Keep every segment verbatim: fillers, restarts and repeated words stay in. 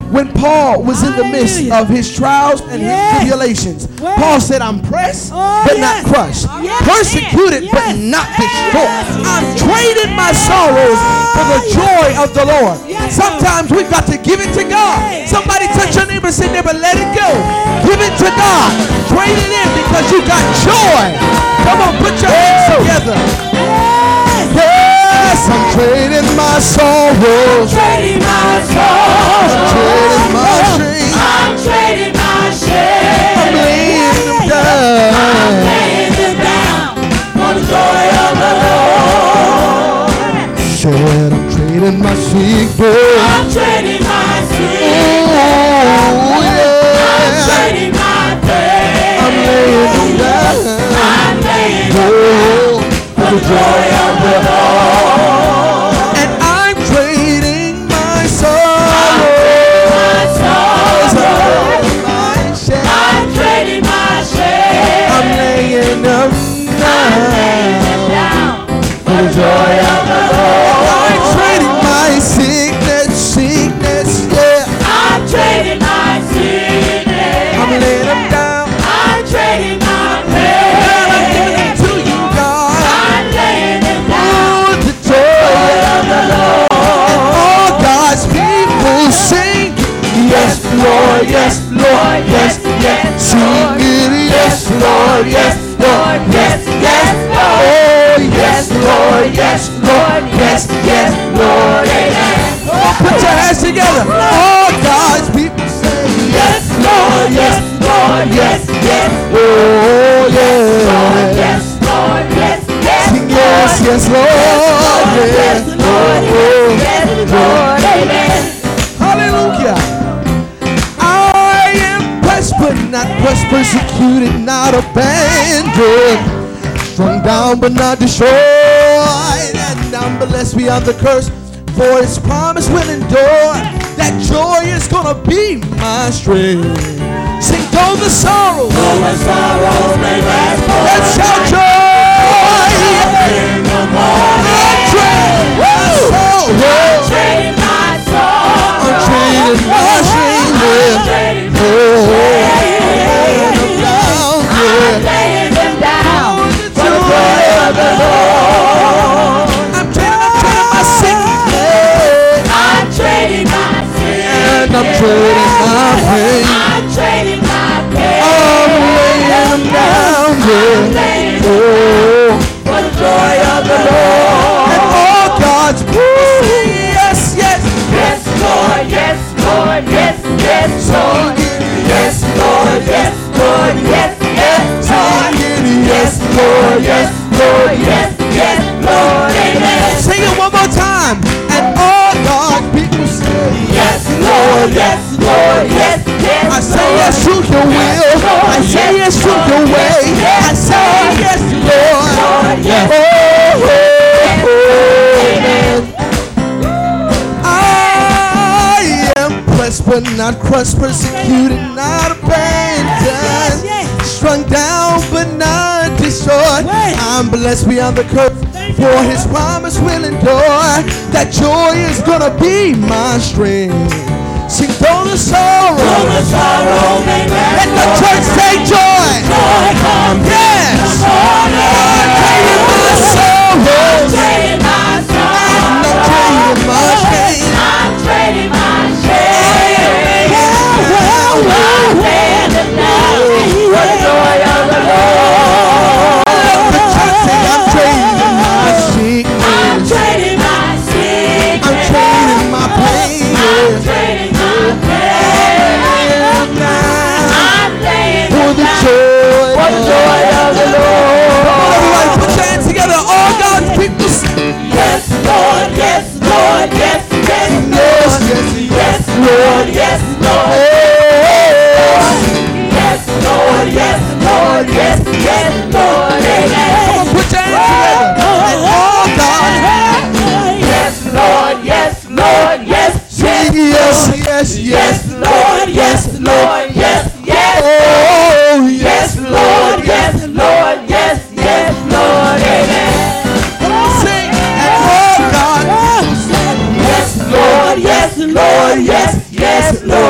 When Paul was in the midst of his trials and his tribulations, Paul said, I'm pressed, but not crushed. Persecuted, but not destroyed. I'm trading my sorrows for the joy of the Lord. Sometimes we've got to give it to God. Somebody touch your neighbor and say, neighbor, let it go. Give it to God. Trade it in because you got joy. Come on, put your hands together. Yes, I'm trading my sorrows. Trading my sorrows. I'm trading my shame. I'm trading my shame. I'm laying them down. I'm laying them down for the joy of the Lord. Said I'm trading my sickness. I'm trading my sickness. Oh, yeah. I'm trading my pain. I'm laying them down. I'm laying them Oh, down for the joy of the Lord. and I'm trading my I'm sorrow. trading my sorrow. My shame. I'm trading my shame. I'm laying them I'm laying them down. down for the joy of the Lord. I'm trading my sickness, sickness, yeah. I'm trading my sickness. I'm laying them down. I'm trading my God, I'm giving pain. them to you, God. I'm laying them down Oh, the joy of the Lord. and all God's people sing. Yes, Lord, yes, Lord, yes, yes. Sing it, yes, Lord, yes, Lord, yes, yes. Oh, yes, Lord, yes, Lord, yes, yes, Lord, amen. Put your hands together. All God's people say, yes, Lord, yes, Lord, yes, yes. Oh, Lord, yeah. yes, Lord, yes, yes. Sing yes, yes, Lord, Yes, yes. Lord, yes, yes, Lord, amen. Hallelujah. I am pressed, but not crushed, persecuted, not abandoned, strung down, but not destroyed, and I'm blessed beyond the curse, for his promise will endure. That joy is gonna be my strength. Sing, though the sorrow, Though my sorrows may last for let's a shout night, joy. in the morning, I'm trading my sorrow. trading my sorrow. I'm trading my shame, I'm yeah. trading Oh, I'm yeah. laying them down For for the joy of the Lord. I'm trading, I'm trading my sickness, I'm trading my and I'm sickness. trading my pain. I'm trading my pain. I'm laying them down, I'm yeah. laying them Oh, for the joy of the Lord. and all God's people say yes, yes. Yes, Lord, yes, Lord, yes, yes, Lord. Yes, Lord, yes, Lord, yes, yes, Lord. Yes, Lord, yes, Lord, yes, yes, Lord, amen. Sing it one more time, and all God's people say Yes, Lord, yes, Lord, yes, yes, I say yes to your will. I say yes to your way. I say yes, Lord. yes. Oh, oh, oh, amen. I am pressed but not crushed, persecuted, not abandoned, strung down but not destroyed. I'm blessed beyond the curse, for his promise will endure. That joy is gonna be my strength. Sing, though the sorrow, Though the sorrow may last let the for church a say night, joy. joy comes Yes. in the morning. I'm trading my sorrows. Trading my I'm not sorrow. trading my shame. I'm trading my shame. Well, well, I'm laying them down for the joy of the Lord. let the church say I'm trading my I'm sickness. trading my sickness. I'm trading my pain. I'm trading my pain. I'm down I'm laying for them the down joy for the joy of the Lord. Everybody put your hands together. All God's people sing. Yes, Lord, yes, Lord, yes, yes, Yes, Lord. yes, Yes, Lord, yes, Lord. yes. Yes, Lord, yes, Lord, yes, yes, Lord, amen. Come on, put your hands together. And all God, Yes, Lord, yes, Lord, yes, yes, yes, yes, yes, yes. Lord, yes, Lord, yes, yes, Oh, yes, yes, Lord, yes, Lord, yes, yes, Lord, amen. Sing. And all God, Yes, Lord, yes, Lord, yes, yes, Lord.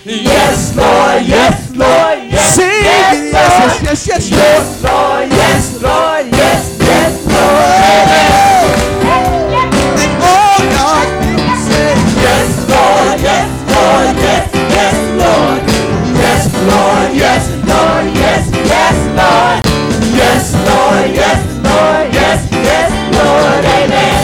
Yes, Lord, yes, Lord, yes, Sing yes, it, yes, yes, yes, yes, Lord. Lord, yes, Lord, yes, yes, Lord. And all God's people say, Yes, Lord, yes, Lord, yes, yes, Lord. Yes, Lord, yes, Lord, yes, yes, Lord. Yes, Lord, yes, Lord, yes, yes, Lord. Amen.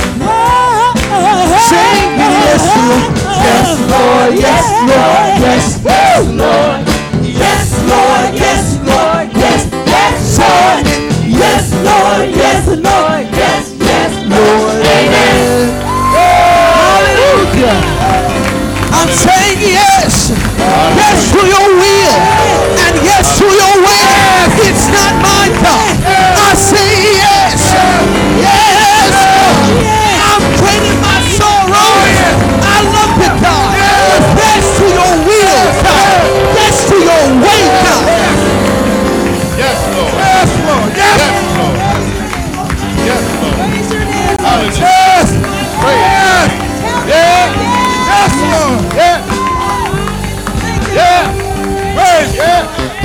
sing it, yes, Lord. Yes, Lord, yes, Lord, yes, yes, Lord. Yes, Lord, yes, Lord, yes, yes, Lord. Yes, Lord, yes, Lord, yes, yes, Lord. Amen. Hallelujah. I'm saying yes. Yes to your will. And yes to your way. It's not my thought. I say yes. Yes. I'm trading my sorrow. I love you, God. Yes to your will, God. Yes to your way, God. Yes, Lord. Yes, Lord. Yes, Lord. Yes, Lord. Hallelujah. yes. Praise. Yeah. Yes, Lord. Yeah. Yeah. Praise. Yeah.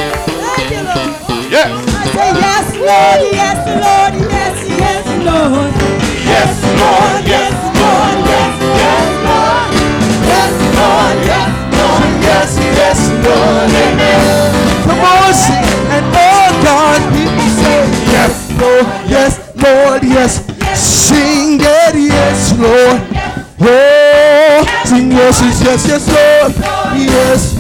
Yes. Yes, Lord, yes, Lord, yes, yes, Lord. Yes, Lord, yes, Lord, yes, yes, Lord. Yes, Lord, yes, Lord, yes, yes, Lord. Amen. Come on, sing. And all God's people say, yes, Lord, yes, Lord, yes. Sing it, yes, Lord. Oh, sing yes, yes, yes, yes, Lord. Yes,